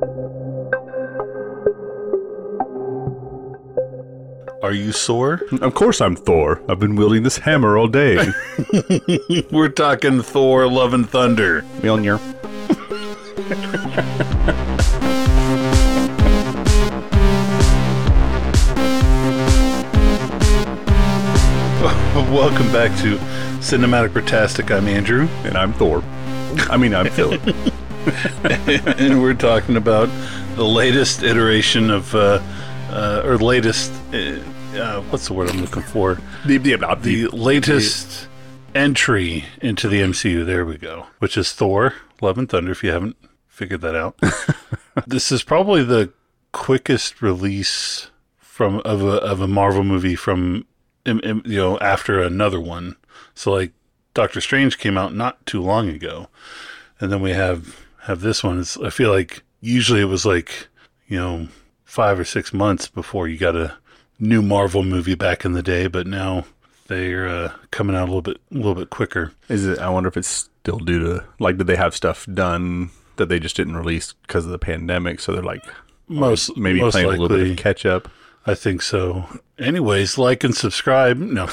Are you sore? Of course I'm Thor. I've been wielding this hammer all day. We're talking Thor, Love and Thunder. Mjolnir. Welcome back to Cinematic Britastic. I'm Andrew. And I'm Thor. I'm Philip. And we're talking about the latest iteration of, or latest, what's the word I'm looking for? The latest entry into the MCU. There we go. Which is Thor, Love and Thunder, if you haven't figured that out. This is probably the quickest release of a Marvel movie from, after another one. So like Doctor Strange came out not too long ago. And then we have this one. I feel like usually it was like, 5 or 6 months before you got a new Marvel movie back in the day, but now they're coming out a little bit quicker. I wonder if it's still due to, did they have stuff done that they just didn't release because of the pandemic? So they're maybe most playing likely, a little bit of catch up. I think so. Anyways, like and subscribe. No.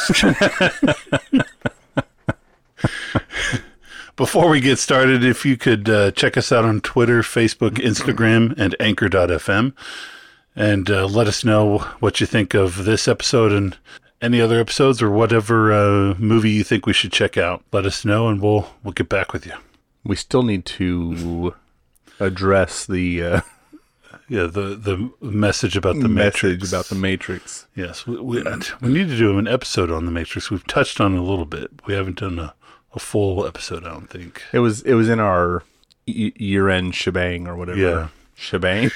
Before we get started, if you could check us out on Twitter, Facebook, Instagram, and Anchor.fm, and let us know what you think of this episode and any other episodes or whatever movie you think we should check out. Let us know, and we'll get back with you. We still need to address the the message about the Matrix. Yes, we need to do an episode on the Matrix. We've touched on it a little bit. We haven't done a full episode, I don't think. It was in our year-end shebang or whatever. Yeah. Shebang.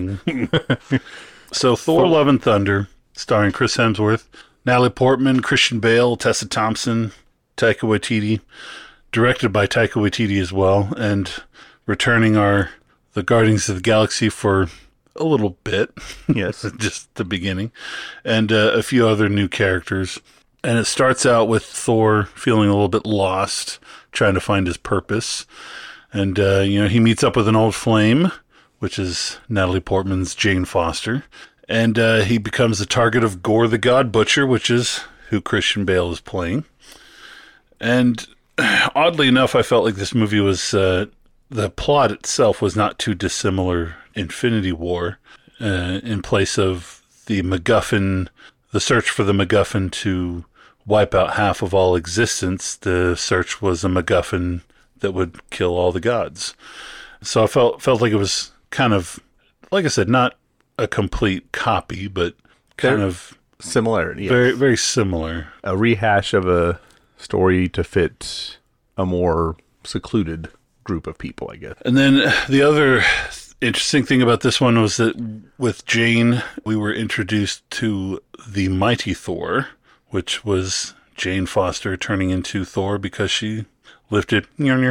So Thor, Love and Thunder, starring Chris Hemsworth, Natalie Portman, Christian Bale, Tessa Thompson, Taika Waititi, directed by Taika Waititi as well, and returning the Guardians of the Galaxy for a little bit. Yes. Just the beginning. And a few other new characters. And it starts out with Thor feeling a little bit lost, trying to find his purpose. And, he meets up with an old flame, which is Natalie Portman's Jane Foster. And he becomes the target of Gore the God Butcher, which is who Christian Bale is playing. And oddly enough, I felt like this movie was, the plot itself was not too dissimilar Infinity War, in place of the MacGuffin, the search for the MacGuffin to wipe out half of all existence. The search was a MacGuffin that would kill all the gods. So I felt like it was kind of, like I said, not a complete copy, but kind of similarity. Very, very similar. A rehash of a story to fit a more secluded group of people, I guess. And then the other interesting thing about this one was that with Jane, we were introduced to the Mighty Thor, which was Jane Foster turning into Thor because she lifted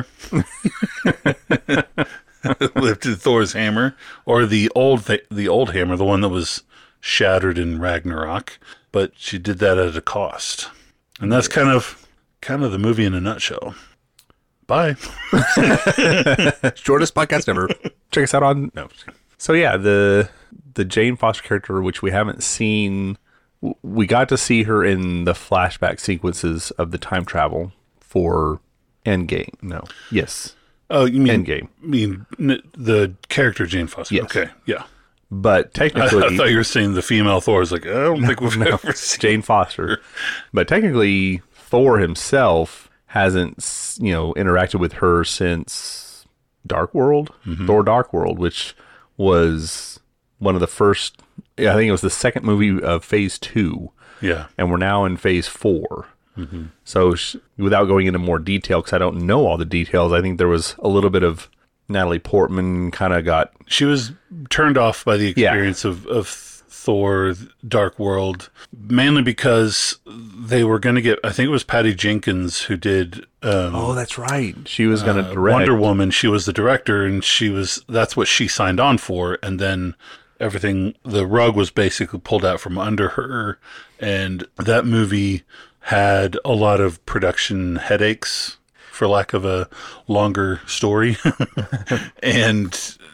Thor's hammer, or the old hammer, the one that was shattered in Ragnarok, but she did that at a cost. And that's kind of the movie in a nutshell. Bye. Shortest podcast ever. Check us out on... No. So yeah, the Jane Foster character, which we haven't seen... We got to see her in the flashback sequences of the time travel for Endgame. No. Yes. Oh, you mean... Endgame. The character Jane Foster. Yes. Okay, yeah. But technically... I thought you were saying the female Thor. I was like, I don't think we've ever seen... Jane Foster. But technically, Thor himself hasn't, interacted with her since Dark World, Thor Dark World, which was one of the first, I think it was the second movie of phase 2. Yeah. And we're now in phase 4. Mm-hmm. So without going into more detail, because I don't know all the details, I think there was a little bit of Natalie Portman kind of got... She was turned off by the experience of Thor Dark World, mainly because they were going to get, I think it was Patty Jenkins who did that's right, she was going to direct Wonder Woman. She was the director, and that's what she signed on for, and then the rug was basically pulled out from under her, and that movie had a lot of production headaches, for lack of a longer story. And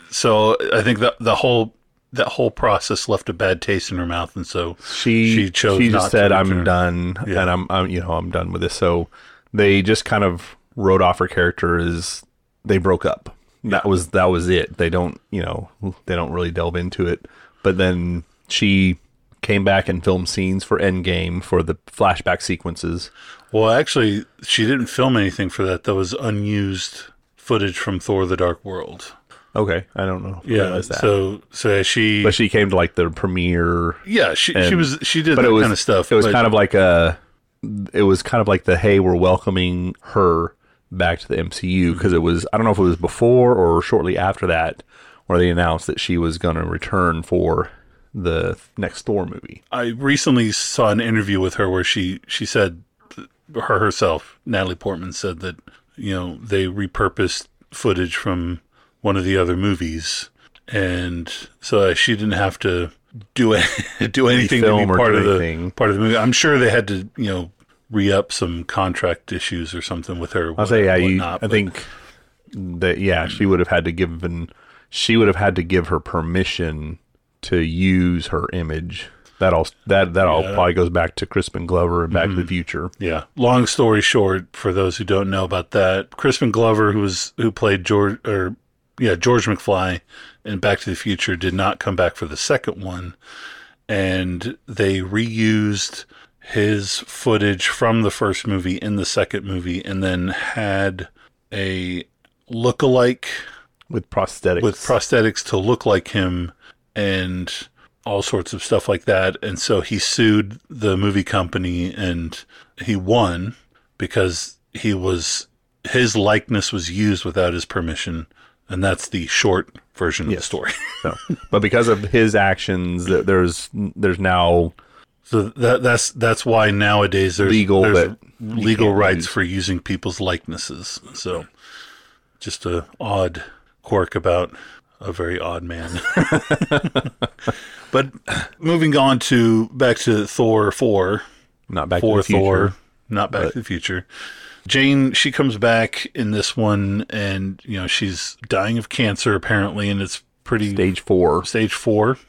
So I think that whole process left a bad taste in her mouth, and so she chose just not said, to "I'm return. done," Yeah. and I'm done with this. So they just kind of wrote off her character as they broke up. That was it. They don't really delve into it. But then she came back and filmed scenes for Endgame for the flashback sequences. Well, actually, she didn't film anything for that. That was unused footage from Thor: The Dark World. Okay, I don't know. Yeah, That. so she, But she came to like the premiere. yeah, she did But that it was kind of stuff. It was but- kind of like the hey, we're welcoming her back to the MCU, because it was, I don't know if it was before or shortly after that, where they announced that she was going to return for the next Thor movie. I recently saw an interview with her where she said herself, Natalie Portman said that, they repurposed footage from one of the other movies, and so she didn't have to do anything to Refilm be or part do of the anything. movie. I'm sure they had to, re-up some contract issues or something with her. I'll say, yeah, whatnot, I think that, yeah, she would have had to give her permission to use her image. That all probably goes back to Crispin Glover and Back to the Future. Yeah. Long story short, for those who don't know about that, Crispin Glover, who played George McFly in Back to the Future, did not come back for the second one, and they reused his footage from the first movie in the second movie, and then had a lookalike With prosthetics to look like him and all sorts of stuff like that. And so he sued the movie company, and he won because his likeness was used without his permission. And that's the short version of the story. So, but because of his actions, there's now So that's why nowadays there's legal rights use. for using people's likenesses. So just a odd quirk about a very odd man. But moving on back to Thor 4. not Back to For the Future. Thor, not Back to the Future. Jane, she comes back in this one, and she's dying of cancer apparently, and it's pretty Stage 4. Stage 4.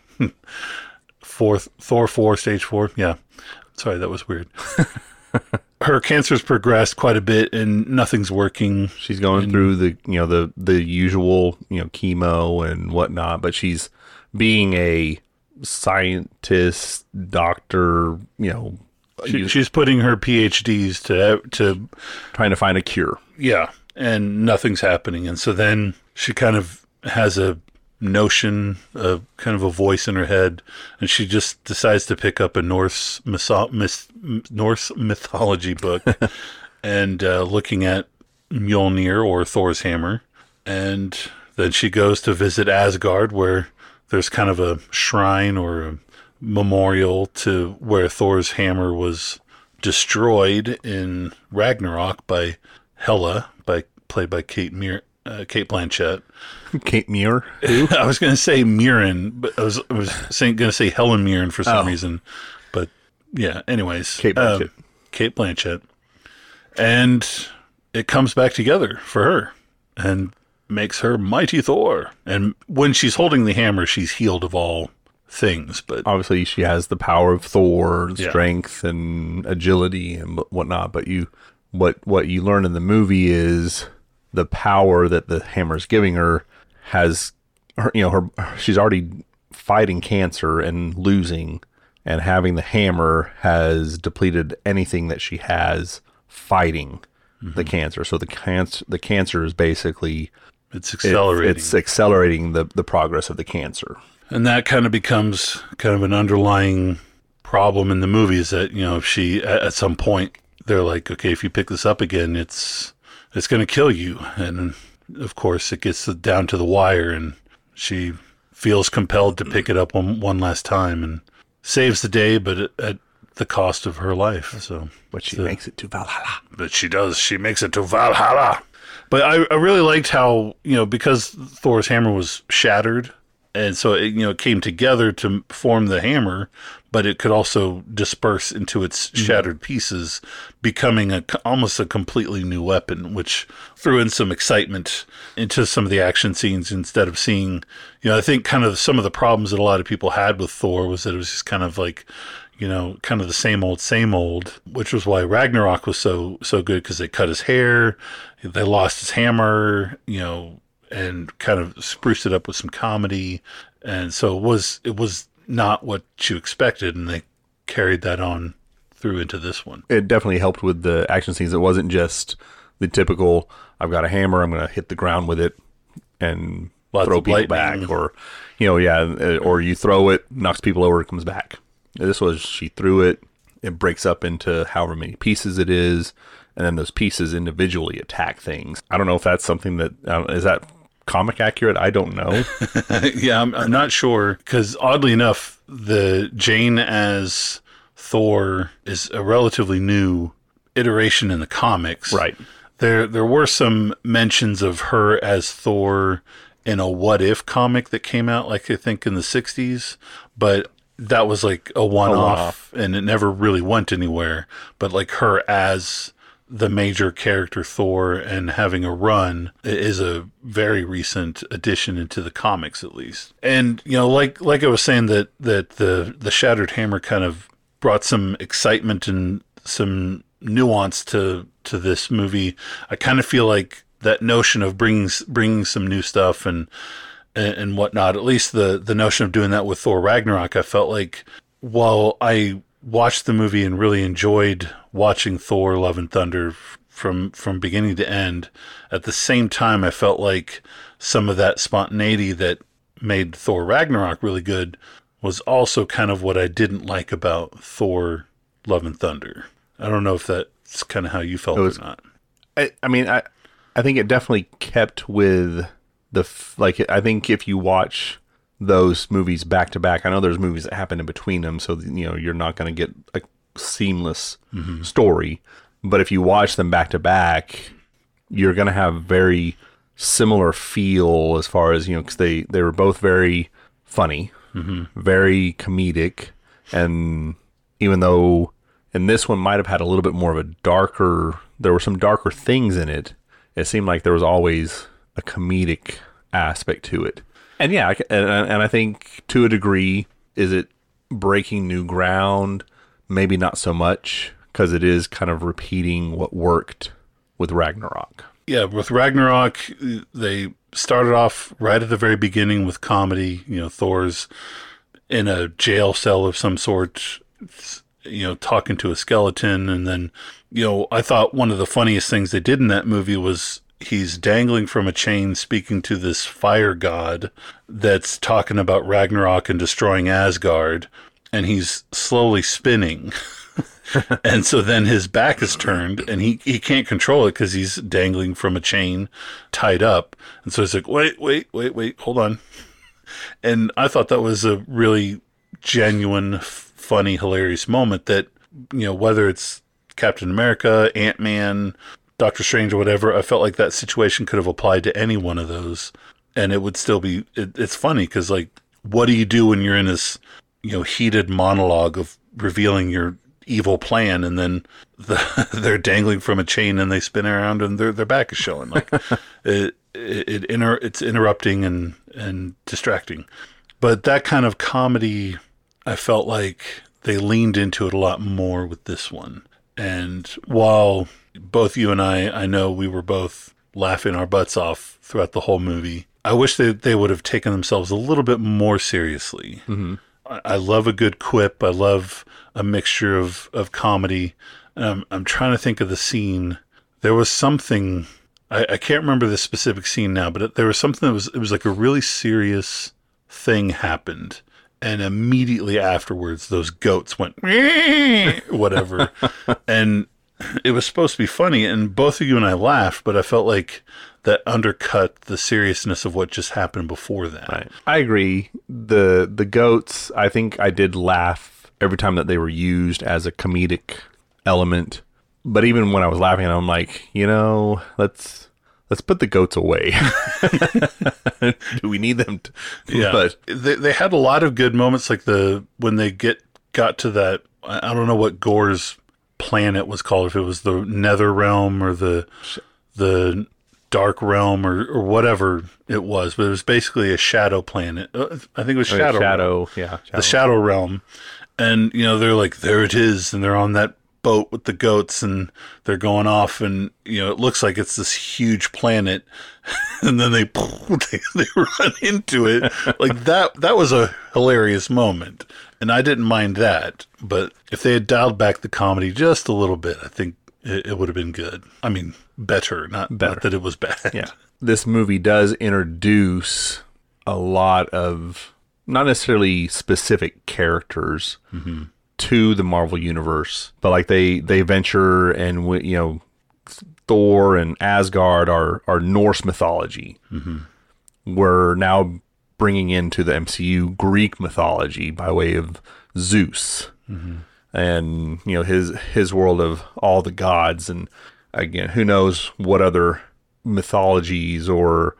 Thor 4, stage 4. Yeah. Sorry, that was weird. Her cancer's progressed quite a bit, and nothing's working. She's going through the usual chemo and whatnot, but she's being a scientist, doctor, She's putting her PhDs to trying to find a cure. yeah, and nothing's happening. And so then she kind of has a notion, kind of a voice in her head, and she just decides to pick up a Norse mythology book and looking at Mjolnir, or Thor's hammer. And then she goes to visit Asgard, where there's kind of a shrine or a memorial to where Thor's hammer was destroyed in Ragnarok by Hela, played by Kate Blanchett. Kate Muir. I was going to say Mirren, but I was going to say Helen Mirren for some reason. But yeah, anyways. Kate Blanchett. Kate Blanchett. And it comes back together for her and makes her Mighty Thor. And when she's holding the hammer, she's healed of all things. But Obviously, she has the power of Thor, Yeah. strength and agility and whatnot. But what you learn in the movie is the power that the hammer's giving her has her. She's already fighting cancer and losing, and having the hammer has depleted anything that she has fighting the cancer. So the cancer is basically it's accelerating. It's accelerating the progress of the cancer. And that kind of becomes kind of an underlying problem in the movie, is that, if she, at some point, they're like, okay, if you pick this up again, it's going to kill you. And of course it gets down to the wire, and she feels compelled to pick it up one last time and saves the day, but at the cost of her life. So, But she makes it to Valhalla. but she does. She makes it to Valhalla. But I really liked how, because Thor's hammer was shattered And so it, it came together to form the hammer, but it could also disperse into its shattered pieces, becoming almost a completely new weapon, which threw in some excitement into some of the action scenes instead of seeing, I think kind of some of the problems that a lot of people had with Thor was that it was just kind of like, kind of the same old, which was why Ragnarok was so good, because they cut his hair, they lost his hammer, and kind of spruced it up with some comedy. And so it was not what you expected, and they carried that on through into this one. It definitely helped with the action scenes. It wasn't just the typical, I've got a hammer, I'm going to hit the ground with it and throw people back, or, or you throw it, knocks people over, it comes back. This was, she threw it, it breaks up into however many pieces it is, and then those pieces individually attack things. I don't know if that's something that, is that comic accurate? I don't know. Yeah, I'm not sure, because oddly enough, the Jane as Thor is a relatively new iteration in the comics. Right. There were some mentions of her as Thor in a What If comic that came out, like I think in the 60s, but that was like a one-off, and it never really went anywhere. But like her as the major character Thor and having a run is a very recent addition into the comics, at least. And like I was saying, that the shattered hammer kind of brought some excitement and some nuance to this movie. I kind of feel like that notion of bringing some new stuff and whatnot, at least the notion of doing that with Thor Ragnarok, I felt like while I watched the movie and really enjoyed watching Thor Love and Thunder from beginning to end, at the same time I felt like some of that spontaneity that made Thor Ragnarok really good was also kind of what I didn't like about Thor Love and Thunder. I don't know if that's kind of how you felt or not. I think it definitely kept with I think if you watch those movies back to back, I know there's movies that happen in between them, so you're not going to get a seamless story. But if you watch them back to back, you're going to have very similar feel as far as because they were both very funny, very comedic, and even though in this one might have had a little bit more of there were some darker things in it. It seemed like there was always a comedic aspect to it. And yeah, and I think to a degree, is it breaking new ground? Maybe not so much, because it is kind of repeating what worked with Ragnarok. Yeah, with Ragnarok, they started off right at the very beginning with comedy. Thor's in a jail cell of some sort, talking to a skeleton. And then, I thought one of the funniest things they did in that movie was he's dangling from a chain speaking to this fire god that's talking about Ragnarok and destroying Asgard, and he's slowly spinning. And so then his back is turned and he can't control it because he's dangling from a chain tied up. And so he's like, wait, hold on. And I thought that was a really genuine, funny, hilarious moment that, whether it's Captain America, Ant-Man, Doctor Strange, or whatever, I felt like that situation could have applied to any one of those, and it would still be. It's funny because, like, what do you do when you're in this, heated monologue of revealing your evil plan, and then they're dangling from a chain and they spin around and their back is showing? Like, it's interrupting and distracting. But that kind of comedy, I felt like they leaned into it a lot more with this one. And while both you and I know we were both laughing our butts off throughout the whole movie, I wish they would have taken themselves a little bit more seriously. Mm-hmm. I love a good quip. I love a mixture of comedy. I'm trying to think of the scene. There was something, I can't remember the specific scene now, but there was something it was like a really serious thing happened. And immediately afterwards, those goats went, whatever. And it was supposed to be funny, and both of you and I laughed, but I felt like that undercut the seriousness of what just happened before that. Right. I agree. The goats, I think I did laugh every time that they were used as a comedic element. But even when I was laughing, I'm like, let's let's put the goats away. Do we need them? Yeah, But they had a lot of good moments, like when they got to that. I don't know what Gore's planet was called, if it was the Nether Realm or the Dark Realm or whatever it was, but it was basically a shadow planet. I think it was Shadow. Shadow, yeah, The Shadow Realm. And, they're like, there it is. And they're on that boat with the goats and they're going off and, it looks like it's this huge planet. And then they run into it. Like that was a hilarious moment. And I didn't mind that. But if they had dialed back the comedy just a little bit, I think it would have been good. I mean, better, not that it was bad. Yeah. This movie does introduce a lot of not necessarily specific characters to the Marvel Universe, but like they venture and, Thor and Asgard are Norse mythology. We're now bringing into the MCU Greek mythology by way of Zeus. And his world of all the gods, and again, who knows what other mythologies or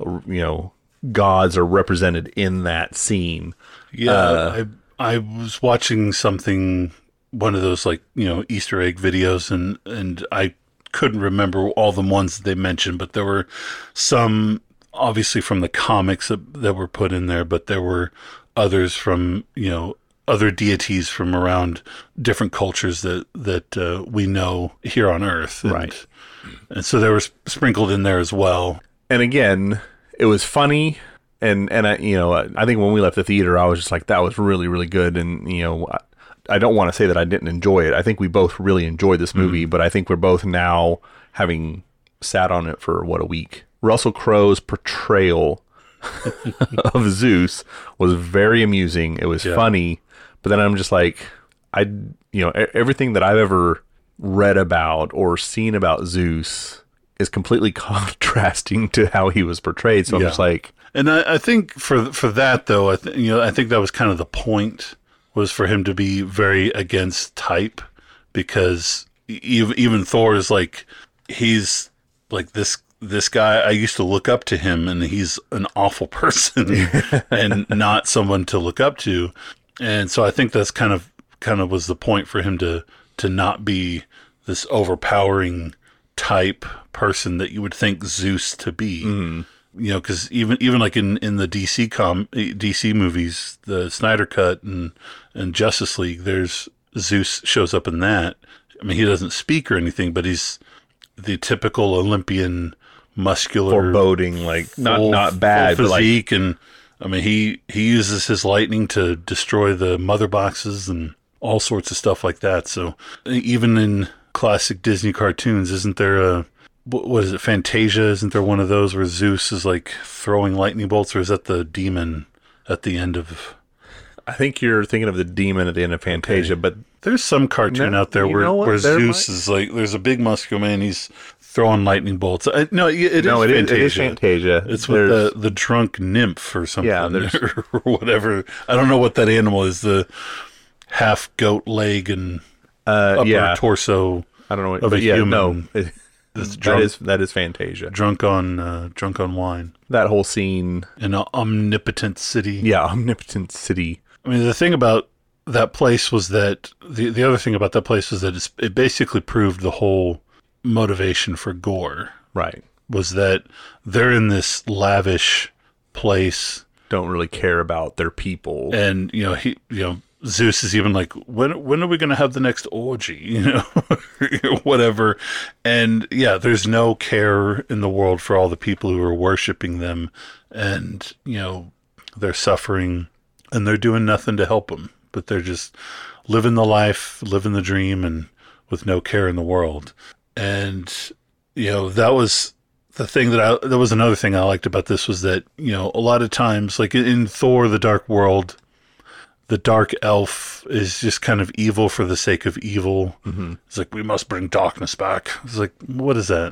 gods are represented in that scene. Yeah, I was watching one of those Easter egg videos, and I couldn't remember all the ones that they mentioned, but there were some obviously from the comics that were put in there, but there were others from other deities from around different cultures that we know here on Earth. Right. And so they were sprinkled in there as well. And again, it was funny. And I think when we left the theater, I was just like, that was really, really good. And, I don't want to say that I didn't enjoy it. I think we both really enjoyed this movie, but I think we're both now, having sat on it for a week. Russell Crowe's portrayal of Zeus was very amusing. It was funny. But then I'm just like, everything that I've ever read about or seen about Zeus is completely contrasting to how he was portrayed. So I'm just like, and I think for that though, I think that was kind of the point, was for him to be very against type, because even Thor is like, he's like this guy, I used to look up to him, and he's an awful person and not someone to look up to. And so I think that's kind of was the point for him to not be this overpowering type person that you would think Zeus to be. Because even like in the DC movies, the Snyder Cut and Justice League, there's Zeus shows up in that. I mean, he doesn't speak or anything, but he's the typical Olympian, muscular, foreboding, like not bad, full physique, but like, and I mean, he uses his lightning to destroy the mother boxes and all sorts of stuff like that. So even in classic Disney cartoons, isn't there what is it, Fantasia? Isn't there one of those where Zeus is like throwing lightning bolts, or is that the demon at the end of? I think you're thinking of the demon at the end of Fantasia, but there's some cartoon out there where Zeus is like, there's a big muscular man, he's throwing lightning bolts. It is Fantasia. It's with the drunk nymph or something, or whatever. I don't know what that animal is. The half goat leg and upper torso. I don't know what, of a human. No, that is Fantasia. Drunk on wine. That whole scene in an omnipotent city. Yeah, omnipotent city. I mean, the thing about that place was that the other thing about that place was that it basically proved the whole motivation for Gore. Right. Was that they're in this lavish place, don't really care about their people, and Zeus is even like, when are we going to have the next orgy? Whatever. And yeah, there's no care in the world for all the people who are worshiping them, and they're suffering, and they're doing nothing to help them, but they're just living the life, living the dream, and with no care in the world. And that was the thing that was another thing I liked about this, was that a lot of times, like in Thor: The Dark World, the dark elf is just kind of evil for the sake of evil. Mm-hmm. It's like, we must bring darkness back. It's like, what is that?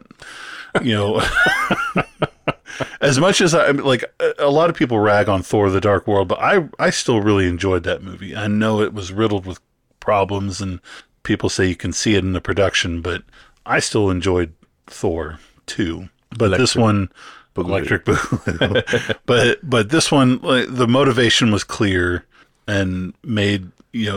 As much as a lot of people rag on Thor: The Dark World, but I still really enjoyed that movie. I know it was riddled with problems, and people say you can see it in the production, but I still enjoyed Thor 2. But this one, Electric Boogaloo. but this one, like, the motivation was clear and made,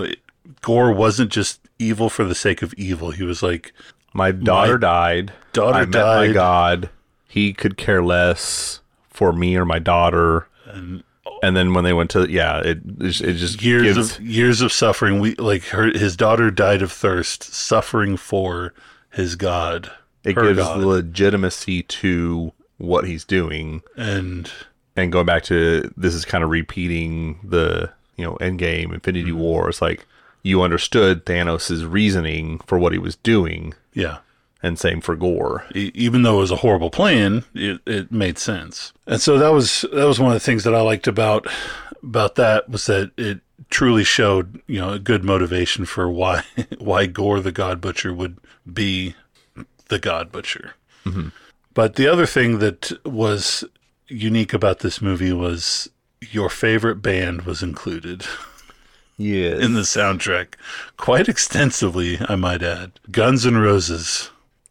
Gore wasn't just evil for the sake of evil. He was like, my daughter died. I met my God. He could care less for me or my daughter. And then when they went to, it just years of suffering. His daughter died of thirst, suffering for his God. It gives legitimacy to what he's doing, and going back to, this is kind of repeating the Endgame, Infinity War. It's like, you understood Thanos' reasoning for what he was doing. Yeah. And same for Gore. Even though it was a horrible plan, it made sense. And so that was one of the things that I liked about that, was that it truly showed, a good motivation for why Gore the God Butcher would be the God Butcher. Mm-hmm. But the other thing that was unique about this movie was your favorite band was included. Yes. In the soundtrack, quite extensively, I might add. Guns N' Roses.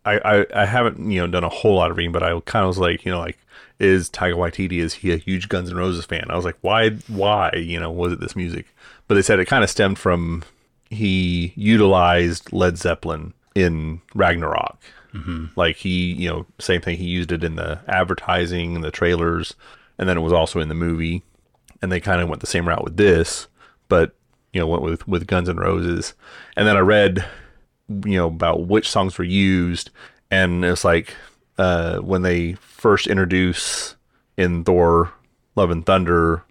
I haven't done a whole lot of reading, but I kind of was like, is Taika Waititi, is he a huge Guns N' Roses fan? I was like, why was it this music? But they said it kind of stemmed from, he utilized Led Zeppelin in Ragnarok. Mm-hmm. Like, he same thing, he used it in the advertising and the trailers, and then it was also in the movie, and they kind of went the same route with this, but went with Guns N' Roses. And then I read about which songs were used, and it's like, when they first introduce in Thor Love and Thunder,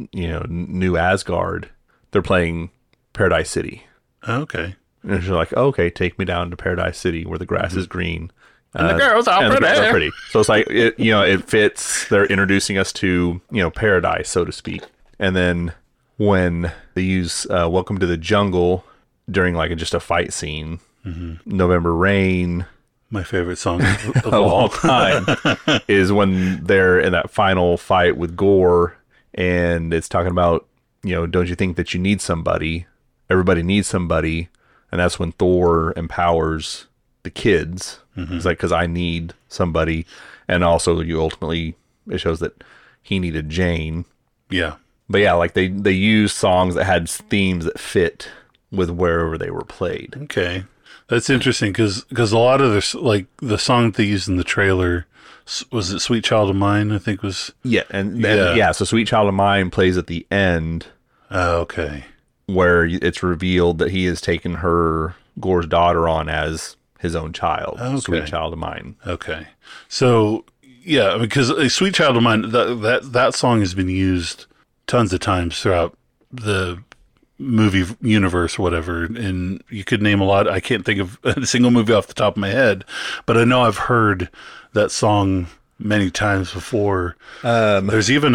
New Asgard, they're playing Paradise City. Okay. And you're like, okay, take me down to Paradise City where the grass is green. And the girls are pretty. So it's like, it fits. They're introducing us to, paradise, so to speak. And then when they use Welcome to the Jungle during like just a fight scene, November Rain, my favorite song of all time, is when they're in that final fight with Gore, and it's talking about, don't you think that you need somebody? Everybody needs somebody. And that's when Thor empowers the kids. Mm-hmm. It's like, because I need somebody. And also, it shows that he needed Jane. Yeah. But yeah, like they use songs that had themes that fit with wherever they were played. Okay. That's interesting, because a lot of this, like the song that they used in the trailer, was it Sweet Child of Mine, I think was? Yeah. So Sweet Child of Mine plays at the end. Oh, okay. Where it's revealed that he has taken Gore's daughter on as his own child. Okay. Sweet Child of Mine. Okay. So, yeah, because Sweet Child of Mine, that song has been used tons of times throughout the movie universe or whatever, and you could name a lot. I can't think of a single movie off the top of my head, but I know I've heard that song many times before. There's even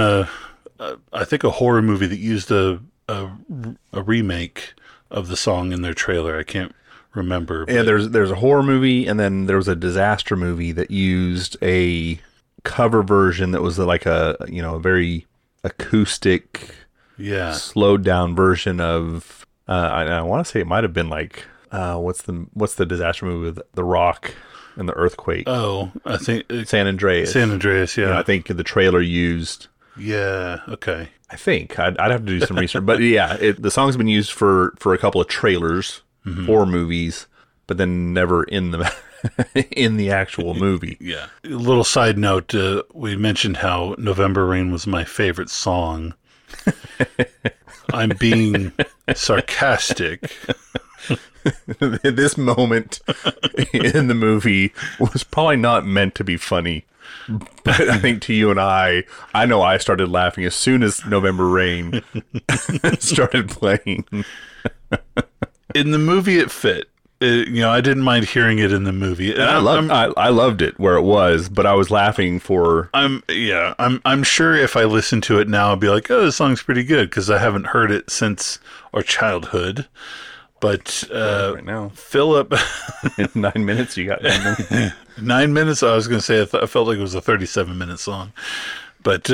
I think a horror movie that used a remake of the song in their trailer. I can't remember. Yeah, there's a horror movie, and then there was a disaster movie that used a cover version that was like a very acoustic, slowed down version of. I want to say it might have been like what's the disaster movie with The Rock and the earthquake? Oh, I think San Andreas. San Andreas, yeah. I think the trailer used. Yeah. Okay. I think I'd have to do some research, but yeah, the song's been used for a couple of trailers, horror movies, but then never in the in the actual movie. Yeah. A little side note: we mentioned how November Rain was my favorite song. I'm being sarcastic. This moment in the movie was probably not meant to be funny. But I think to you and I know I started laughing as soon as November Rain started playing. In the movie, it fit. I didn't mind hearing it in the movie. And I loved it where it was, but I was laughing for. I'm sure if I listen to it now, I'll be like, oh, this song's pretty good, because I haven't heard it since our childhood. But right now, Philip, in 9 minutes, you got 9 minutes. 9 minutes. I was going to say I felt like it was a 37-minute song, but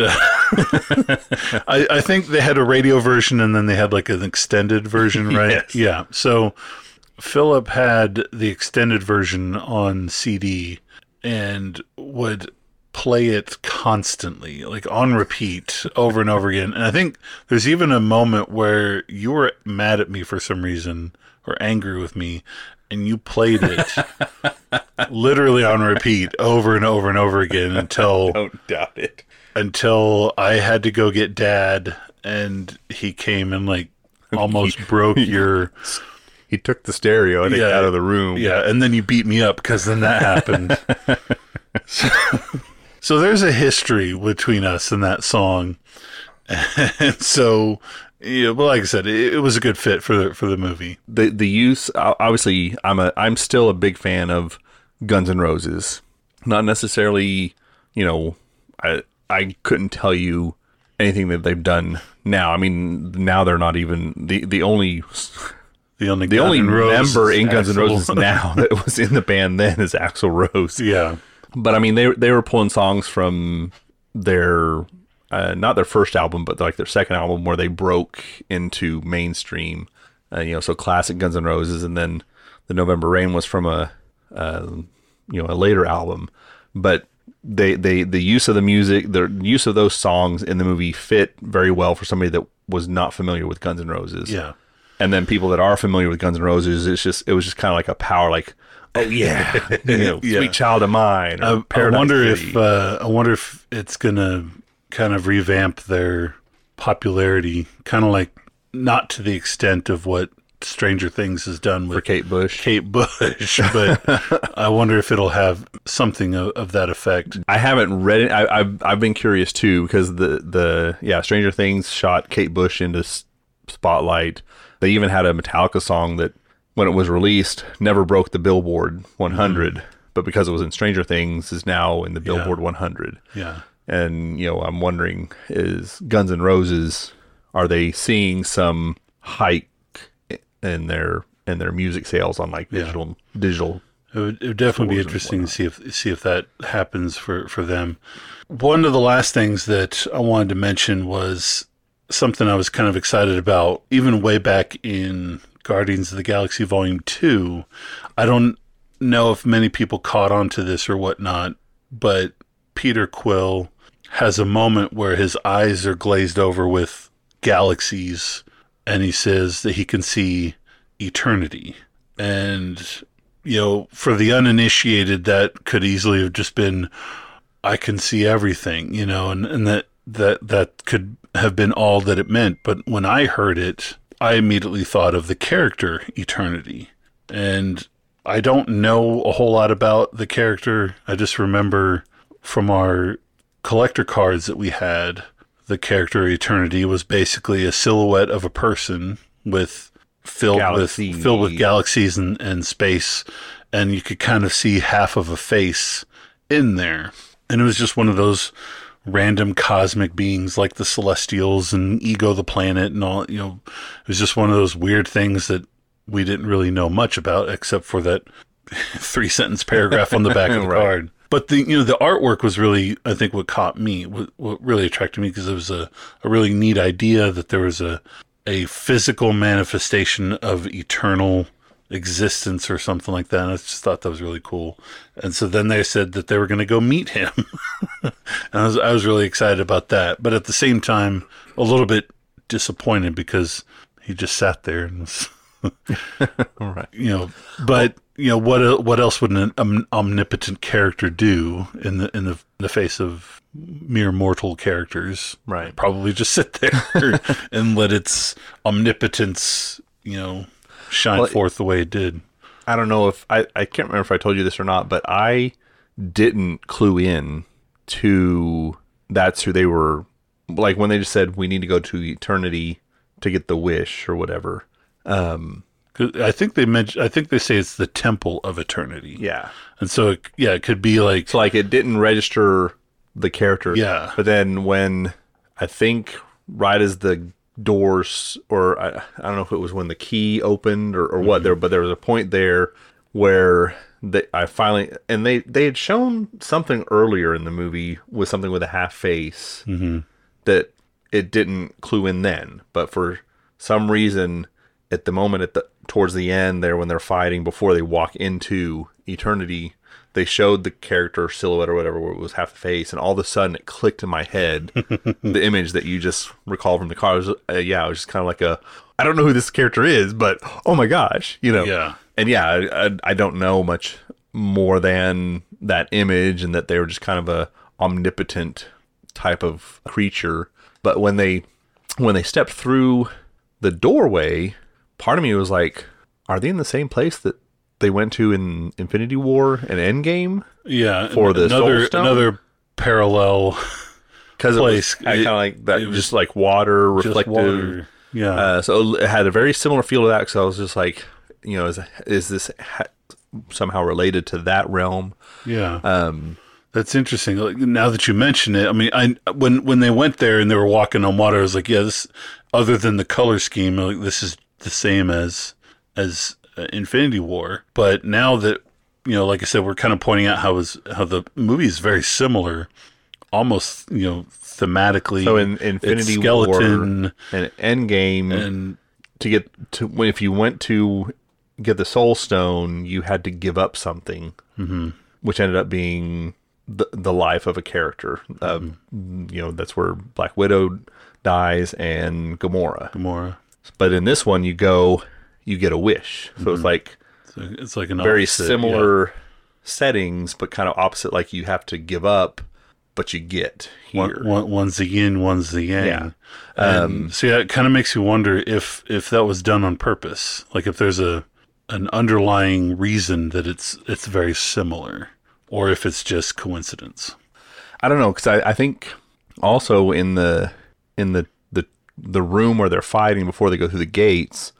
I think they had a radio version and then they had like an extended version, right? Yes. Yeah. So Philip had the extended version on CD and would play it constantly, like on repeat over and over again. And I think there's even a moment where you were mad at me for some reason or angry with me, and you played it literally on repeat over and over and over again Don't doubt it. Until I had to go get Dad, and he came and like almost broke your... He took the stereo and out of the room. Yeah, and then you beat me up because then that happened. So there's a history between us and that song. And so, yeah, well, like I said, it was a good fit for the movie. The use, obviously, I'm still a big fan of Guns N' Roses. Not necessarily, I couldn't tell you anything that they've done now. I mean, now they're not even the only member in Guns N' Roses now that was in the band then is Axl Rose. Yeah. But I mean, they were pulling songs from their, not their first album, but like their second album where they broke into mainstream. So classic Guns N' Roses, and then the November Rain was from a later album. But the use of the music, the use of those songs in the movie fit very well for somebody that was not familiar with Guns N' Roses. Yeah. And then people that are familiar with Guns N' Roses, it was just kind of like a power, like, oh yeah, Sweet Child of Mine. Or I wonder if it's gonna kind of revamp their popularity, kind of like not to the extent of what Stranger Things has done with Kate Bush. But I wonder if it'll have something of that effect. I haven't read it. I've been curious too, because the Stranger Things shot Kate Bush into spotlight. They even had a Metallica song that, when it was released, never broke the Billboard 100, but because it was in Stranger Things, is now in the Billboard 100. Yeah. And, I'm wondering, is Guns N' Roses, are they seeing some hike in their music sales on like digital? It would definitely be interesting to see if that happens for them. One of the last things that I wanted to mention was something I was kind of excited about, even way back in Guardians of the Galaxy Volume 2. I don't know if many people caught on to this or whatnot, but Peter Quill has a moment where his eyes are glazed over with galaxies, and he says that he can see eternity. And, for the uninitiated, that could easily have just been, I can see everything, and that could have been all that it meant. But when I heard it, I immediately thought of the character Eternity. And I don't know a whole lot about the character. I just remember from our collector cards that we had, the character Eternity was basically a silhouette of a person filled with galaxies and space, and you could kind of see half of a face in there. And it was just one of those random cosmic beings like the Celestials and Ego the planet and all. It was just one of those weird things that we didn't really know much about, except for that 3-sentence paragraph on the back of the card. But the artwork was really, I think, what caught me, what really attracted me, because it was a really neat idea that there was a physical manifestation of eternal existence or something like that. And I just thought that was really cool. And so then they said that they were going to go meet him. And I was really excited about that. But at the same time, a little bit disappointed because he just sat there and was, right. But what else would an omnipotent character do in the face of mere mortal characters? Right. Probably just sit there and let its omnipotence, shine forth the way it did. I don't know if I can't remember if I told you this or not, but I didn't clue in to that's who they were. Like when they just said we need to go to eternity to get the wish or whatever. I think they say it's the Temple of Eternity. Yeah. And so it could be like, so like it didn't register the character. Yeah. But then when I think right as the doors, or I don't know if it was when the key opened or what there, but there was a point there where they had shown something earlier in the movie with something with a half face that it didn't clue in then, but for some reason at the moment towards the end there when they're fighting before they walk into eternity, they showed the character silhouette or whatever where it was half the face, and all of a sudden it clicked in my head the image that you just recall from the car. It was, it was just kind of like I don't know who this character is, but oh my gosh, Yeah. And I don't know much more than that image, and that they were just kind of a omnipotent type of creature. But when they stepped through the doorway, part of me was like, are they in the same place that they went to in Infinity War and Endgame? Yeah. For the Soul Stone? Another parallel place. Kind of like that, just like water, reflective. Water. Yeah. So it had a very similar feel to that, because I was just like, is this somehow related to that realm? Yeah. That's interesting. Like, now that you mention it, I mean, when they went there and they were walking on water, I was like, yeah, this, other than the color scheme, like, this is the same as Infinity War. But now that, like I said, we're kind of pointing out how the movie is very similar, almost, thematically. So in Infinity Skeleton War and Endgame, and if you went to get the Soul Stone, you had to give up something, which ended up being the life of a character. That's where Black Widow dies and Gamora. But in this one, you get a wish. So it's like an very opposite, similar settings, but kind of opposite. Like you have to give up, but you get here. One's the yin, one's the yang. Yeah. It kind of makes you wonder if that was done on purpose. Like if there's an underlying reason that it's very similar, or if it's just coincidence. I don't know, because I think also in the room where they're fighting before they go through the gates,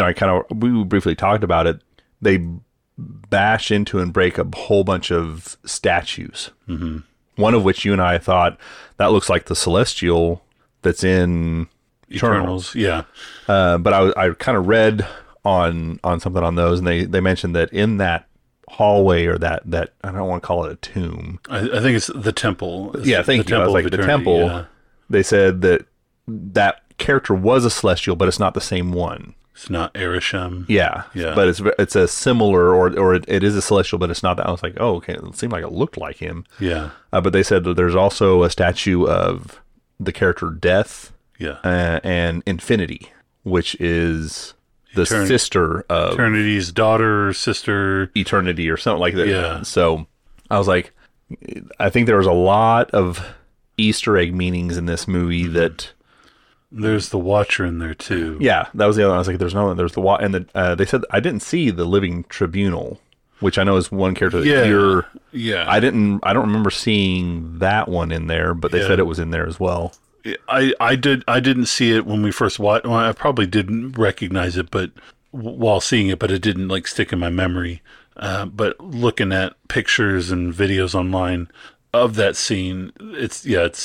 we briefly talked about it. They bash into and break a whole bunch of statues. Mm-hmm. One of which you and I thought that looks like the Celestial that's in Eternals. Yeah. But I kind of read on something on those, and they mentioned that in that hallway, or that I don't want to call it a tomb. I think it's the temple. Thank you. I was like, the temple. Yeah. They said that character was a Celestial, but it's not the same one. It's not Arishem. Yeah. But it's a similar, or it is a Celestial, but it's not that. I was like, oh, okay. It seemed like it looked like him. Yeah. But they said that there's also a statue of the character Death. Yeah. And Infinity, which is the sister of Eternity's daughter, sister, Eternity, or something like that. Yeah. So I was like, I think there was a lot of Easter egg meanings in this movie that. There's the Watcher in there too. Yeah, that was the other one. I was like, there's the Watcher, and they said I didn't see the Living Tribunal, which I know is one character that I don't remember seeing that one in there, but they said it was in there as well. I didn't see it when we first watched. Well, I probably didn't recognize it, but while seeing it, but it didn't like stick in my memory. But looking at pictures and videos online of that scene, it's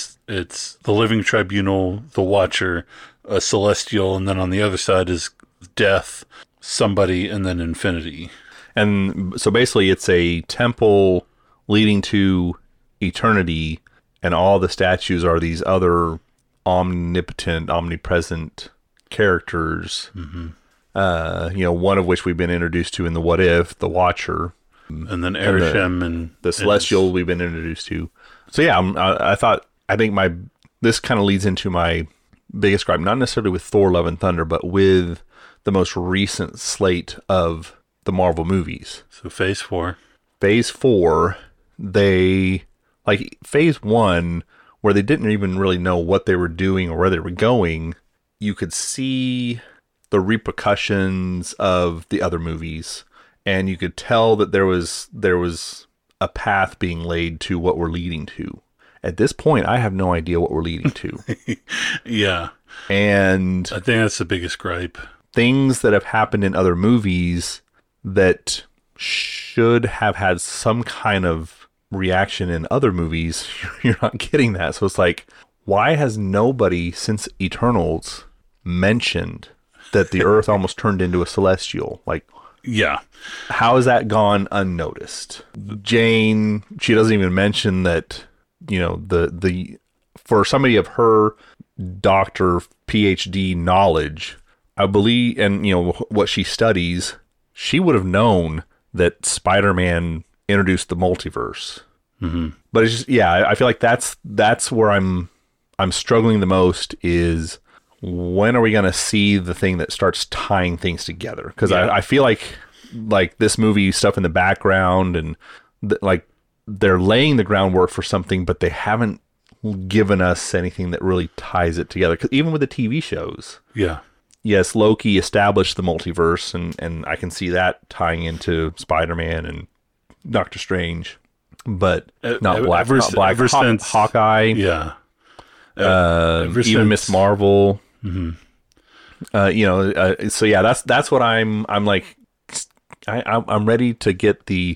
the Living Tribunal, the Watcher, a Celestial, and then on the other side is Death, somebody, and then Infinity. And so basically it's a temple leading to eternity, and all the statues are these other omnipotent, omnipresent characters. Mm-hmm. One of which we've been introduced to in the What If, the Watcher. And then Arishem and the Celestial we've been introduced to. So yeah, I think this kind of leads into my biggest gripe, not necessarily with Thor: Love and Thunder, but with the most recent slate of the Marvel movies. So Phase 4, they like Phase 1, where they didn't even really know what they were doing or where they were going. You could see the repercussions of the other movies. And you could tell that there was a path being laid to what we're leading to. At this point, I have no idea what we're leading to. Yeah. And I think that's the biggest gripe. Things that have happened in other movies that should have had some kind of reaction in other movies, you're not getting that. So it's like, why has nobody since Eternals mentioned that the Earth almost turned into a Celestial? Like, yeah. How has that gone unnoticed? Jane, she doesn't even mention that, the for somebody of her doctor PhD knowledge, I believe, and what she studies, she would have known that Spider-Man introduced the multiverse. Mm-hmm. But it's just, I feel like that's where I'm struggling the most is when are we going to see the thing that starts tying things together? Because I feel like this movie stuff in the background and like they're laying the groundwork for something, but they haven't given us anything that really ties it together. 'Cause even with the TV shows, yes, Loki established the multiverse, and I can see that tying into Spider-Man and Doctor Strange, but not since Hawkeye, even Miss Marvel. Mm-hmm. So that's what I'm like. I'm ready to get the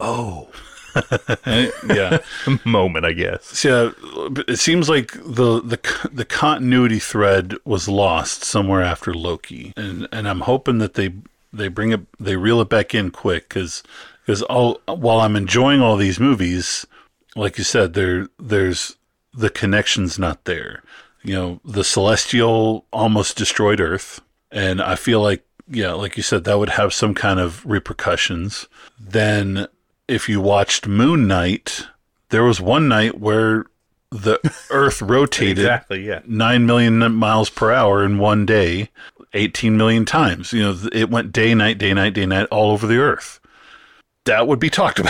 moment, I guess. So, it seems like the continuity thread was lost somewhere after Loki, and I'm hoping that they reel it back in quick because while I'm enjoying all these movies, like you said, there's the connection's not there. The Celestial almost destroyed Earth, and I feel like like you said, that would have some kind of repercussions. Then if you watched Moon Knight, there was one night where the Earth rotated 9 million miles per hour in one day, 18 million times. It went day, night, day, night, day, night all over the Earth. That would be talked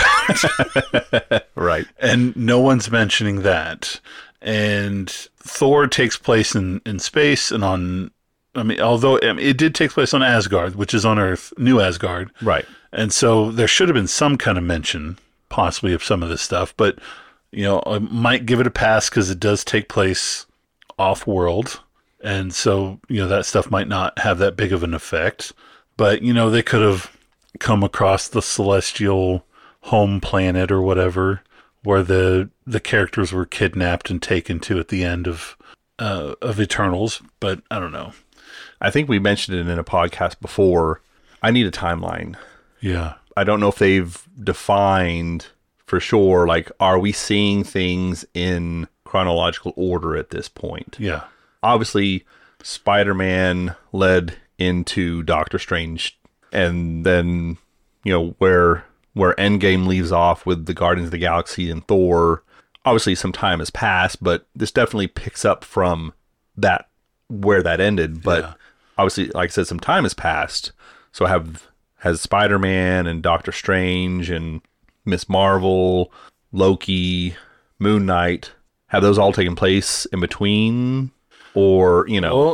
about. Right. And no one's mentioning that. And Thor takes place in space and although it did take place on Asgard, which is on Earth, New Asgard. Right. And so there should have been some kind of mention, possibly, of some of this stuff. But, I might give it a pass because it does take place off-world. And so, that stuff might not have that big of an effect. But, they could have come across the celestial home planet or whatever, where the characters were kidnapped and taken to at the end of Eternals. But I don't know. I think we mentioned it in a podcast before. I need a timeline. Yeah. I don't know if they've defined for sure, like, are we seeing things in chronological order at this point? Yeah. Obviously, Spider-Man led into Doctor Strange, and then, where Endgame leaves off with the Guardians of the Galaxy and Thor, obviously some time has passed, but this definitely picks up from that, where that ended. But obviously, like I said, some time has passed. So has Spider-Man and Doctor Strange and Miss Marvel, Loki, Moon Knight, have those all taken place in between? Or, Well,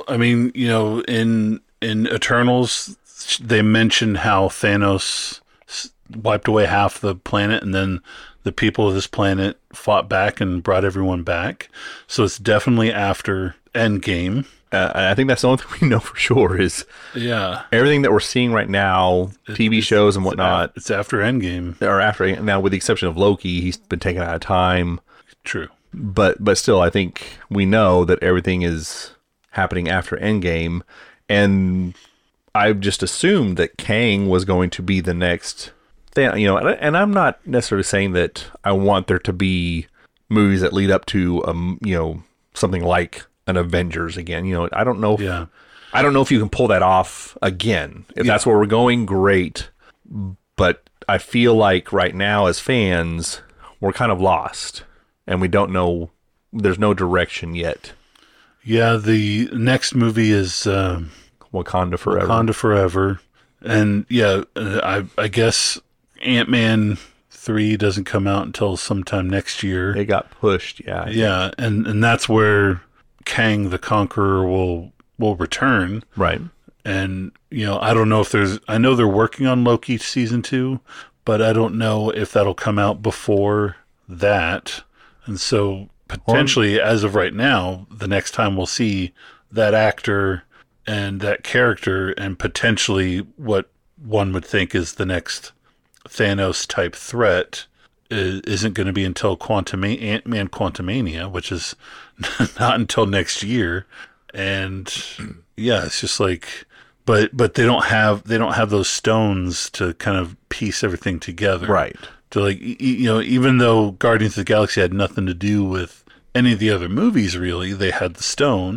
in Eternals, they mentioned how Thanos wiped away half the planet, and then the people of this planet fought back and brought everyone back. So it's definitely after Endgame. I think that's the only thing we know for sure is everything that we're seeing right now, TV shows and whatnot. It's after Endgame. Or after, now with the exception of Loki, he's been taken out of time. True. But still, I think we know that everything is happening after Endgame. And I've just assumed that Kang was going to be the next thing, and I'm not necessarily saying that I want there to be movies that lead up to, something like an Avengers again. I don't know. I don't know if you can pull that off again. If that's where we're going, great. But I feel like right now as fans, we're kind of lost and we don't know. There's no direction yet. Yeah. The next movie is Wakanda Forever. Wakanda Forever. And I guess Ant-Man 3 doesn't come out until sometime next year. It got pushed. Yeah. And that's where Kang the Conqueror will return. Right. And, I don't know if I know they're working on Loki season 2, but I don't know if that'll come out before that. And so potentially, as of right now, the next time we'll see that actor and that character and potentially what one would think is the next Thanos type threat isn't going to be until Ant-Man Quantumania, which is not until next year. And it's just like, but they don't have those stones to kind of piece everything together. Right. To like, even though Guardians of the Galaxy had nothing to do with any of the other movies, really, they had the stone.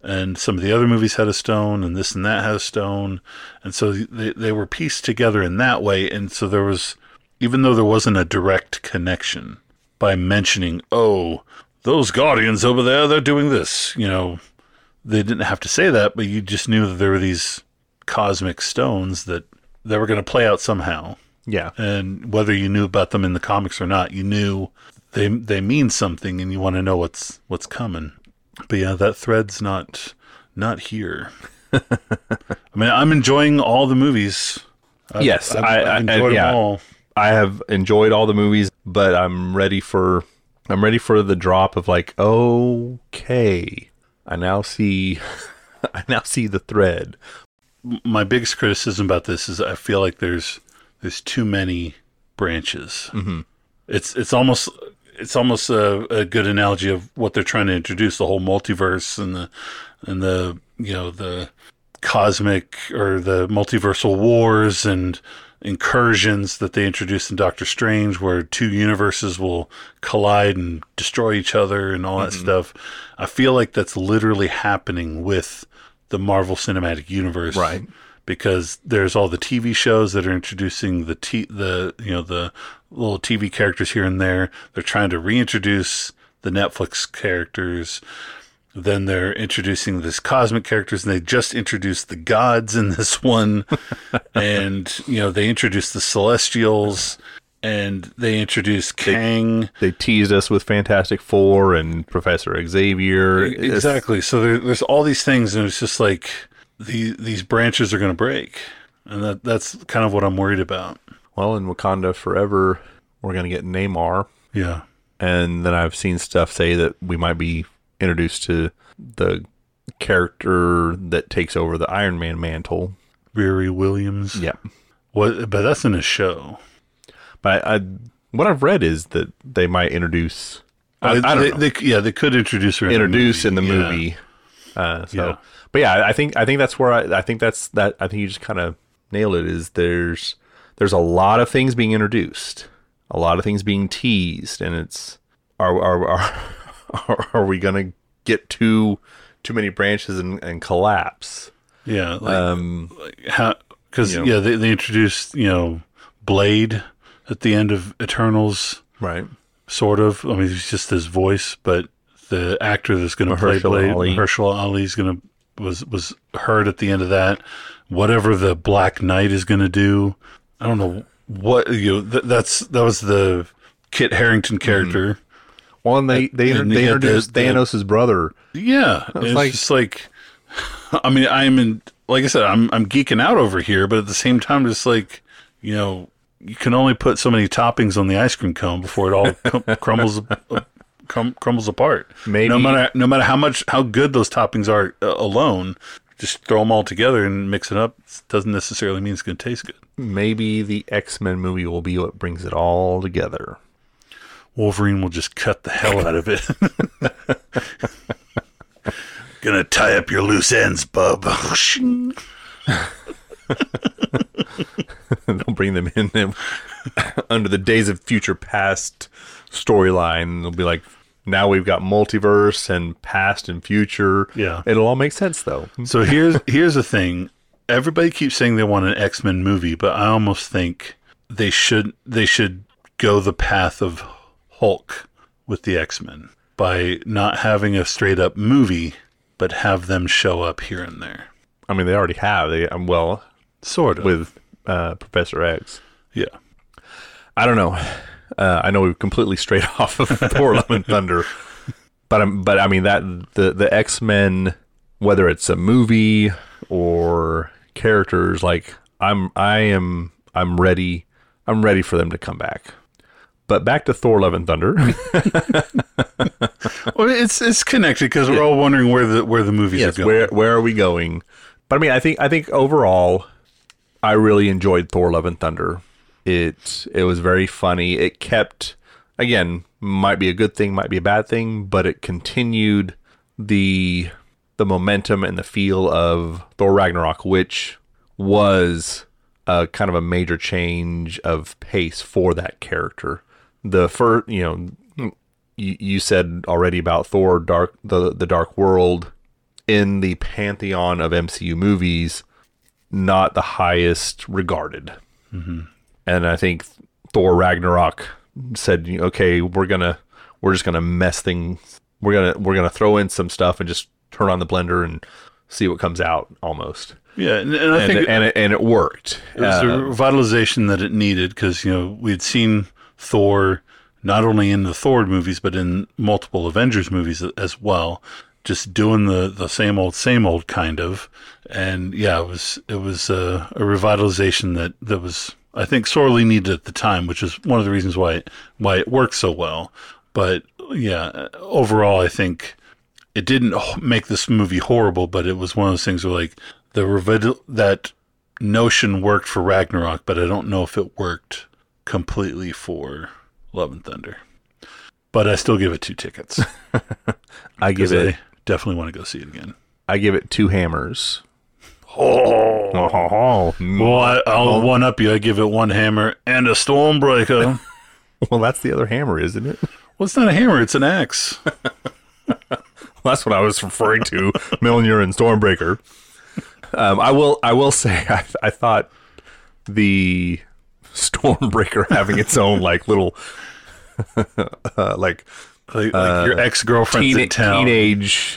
and some of the other movies had a stone, and this and that had a stone, and so they were pieced together in that way. And so there was, even though there wasn't a direct connection, by mentioning, oh, those Guardians over there, they're doing this, you know, they didn't have to say that, but you just knew that there were these cosmic stones that they were going to play out somehow. Yeah. And whether you knew about them in the comics or not, you knew they mean something, and you want to know what's coming. But yeah, that thread's not here. I mean, I'm enjoying all the movies. Yes, I've enjoyed them all. I have enjoyed all the movies, but I'm ready for the drop of like, okay, I now see the thread. My biggest criticism about this is I feel like there's too many branches. Mm-hmm. It's almost a good analogy of what they're trying to introduce, the whole multiverse and the you know, the cosmic or the multiversal wars and incursions that they introduced in Doctor Strange, where two universes will collide and destroy each other and all that stuff. I feel like that's literally happening with the Marvel Cinematic Universe, right? Because there's all the TV shows that are introducing the little TV characters here and there. They're trying to reintroduce the Netflix characters. Then they're introducing this cosmic characters, and they just introduced the gods in this one. And, you know, they introduced the Celestials, and they introduced Kang. They teased us with Fantastic Four and Professor Xavier. Exactly. So there's all these things, and it's just like these branches are going to break. And that's kind of what I'm worried about. Well, in Wakanda Forever, we're going to get Namor. Yeah. And then I've seen stuff say that we might be introduced to the character that takes over the Iron Man mantle, Riri Williams. Yeah, But that's in a show. But what I've read is that they might introduce. I don't know. They could introduce her. In the movie. So, but yeah, I think that's where I think you just kind of nailed it. Is there's a lot of things being introduced, a lot of things being teased, and it's are we gonna get too many branches and collapse? Yeah, because they introduced, you know, Blade at the end of Eternals, right? Sort of. I mean, it's just his voice, but the actor that's going to play Blade, Mahershala Ali, was heard at the end of that. Whatever the Black Knight is going to do, I don't know what that was the Kit Harington character. Mm-hmm. Well, and they introduced Thanos' brother. Yeah, it's just like, I mean, like I said, I'm geeking out over here, but at the same time, just like, you know, you can only put so many toppings on the ice cream cone before it all crumbles apart. Maybe no matter how good those toppings are alone, just throw them all together and mix it up. It doesn't necessarily mean it's going to taste good. Maybe the X-Men movie will be what brings it all together. Wolverine will just cut the hell out of it. Gonna tie up your loose ends, bub. They'll bring them in under the Days of Future Past storyline. They'll be like, now we've got multiverse and past and future. Yeah. It'll all make sense, though. So here's the thing. Everybody keeps saying they want an X-Men movie, but I almost think they should go the path of Hulk with the X-Men by not having a straight up movie, but have them show up here and there. I mean, they already have. Sort of with Professor X. Yeah, I don't know. I know we've completely strayed off of Thor: Love and Thunder, but I mean that the X-Men, whether it's a movie or characters, like I'm ready for them to come back. But back to Thor: Love and Thunder. Well, it's connected because we're all wondering where the movies are going. Where are we going? But I mean, I think overall, I really enjoyed Thor: Love and Thunder. It was very funny. It kept, again, might be a good thing, might be a bad thing, but it continued the momentum and the feel of Thor Ragnarok, which was kind of a major change of pace for that character. The first, you said already about Thor the Dark World in the pantheon of MCU movies, not the highest regarded. And I think Thor Ragnarok said, okay, we're just gonna mess things. We're gonna throw in some stuff and just turn on the blender and see what comes out. Almost. Yeah, and I think it worked. It was the revitalization that it needed, because we'd seen Thor not only in the Thor movies but in multiple Avengers movies as well, just doing the same old kind of. And yeah, it was a revitalization that was, I think, sorely needed at the time, which is one of the reasons why it worked so well. But yeah, overall, I think it didn't make this movie horrible, but it was one of those things where, like, that notion worked for Ragnarok, but I don't know if it worked completely for Love and Thunder. But I still give it 2 tickets. I definitely want to go see it again. I give it 2 hammers. Well, I'll one up you. I give it 1 hammer and a Stormbreaker. Well, that's the other hammer, isn't it? Well, it's not a hammer; it's an axe. That's what I was referring to, Mjolnir and Stormbreaker. I will say, I thought the Stormbreaker having its own like little like your ex-girlfriend's in town, teenage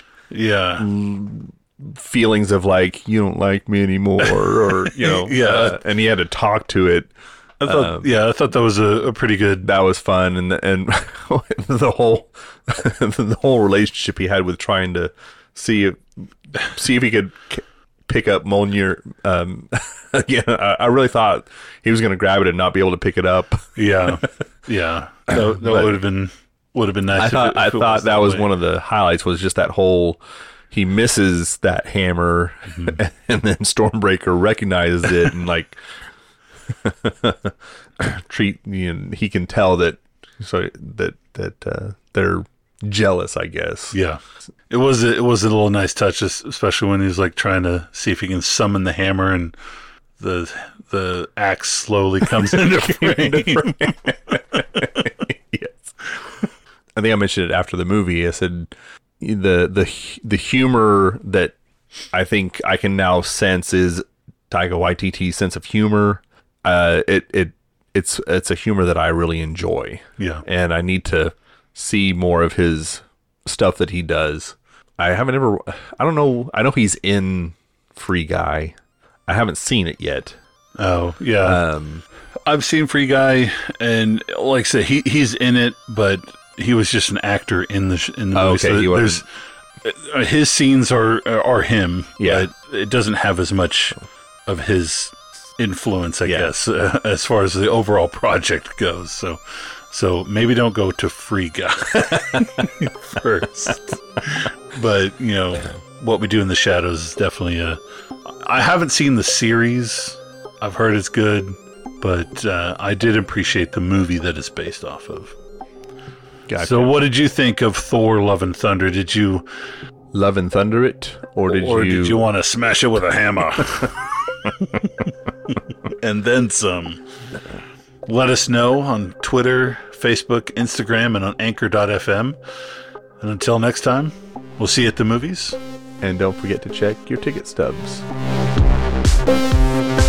feelings of like, you don't like me anymore, or and he had to talk to it. I thought that was a pretty good. That was fun, and the whole relationship he had with trying to see if he could pick up Mjolnir. Again, I really thought he was going to grab it and not be able to pick it up. Yeah. That would have been nice. I thought that was one of the highlights, was just that whole. He misses that hammer, and then Stormbreaker recognizes it and like. He can tell that they're jealous, I guess. Yeah, it was a little nice touch, especially when he's like trying to see if he can summon the hammer, and the axe slowly comes into frame. Yes, I think I mentioned it after the movie. I said the humor that I think I can now sense is Taika Waititi's sense of humor. It's a humor that I really enjoy. Yeah. And I need to see more of his stuff that he does. I don't know. I know he's in Free Guy. I haven't seen it yet. Oh, yeah. I've seen Free Guy, and like I said, he's in it, but he was just an actor in the movie. Okay, so his scenes are him. Yeah. But it doesn't have as much of his influence, I guess, as far as the overall project goes. So maybe don't go to Free Guy first. But What We Do in the Shadows is definitely I haven't seen the series. I've heard it's good, but I did appreciate the movie that it's based off of. Gotcha. So what did you think of Thor: Love and Thunder? Did you Love and Thunder it, or did you want to smash it with a hammer? And then some. Let us know on Twitter, Facebook, Instagram, and on Anchor.fm. And until next time, we'll see you at the movies. And don't forget to check your ticket stubs.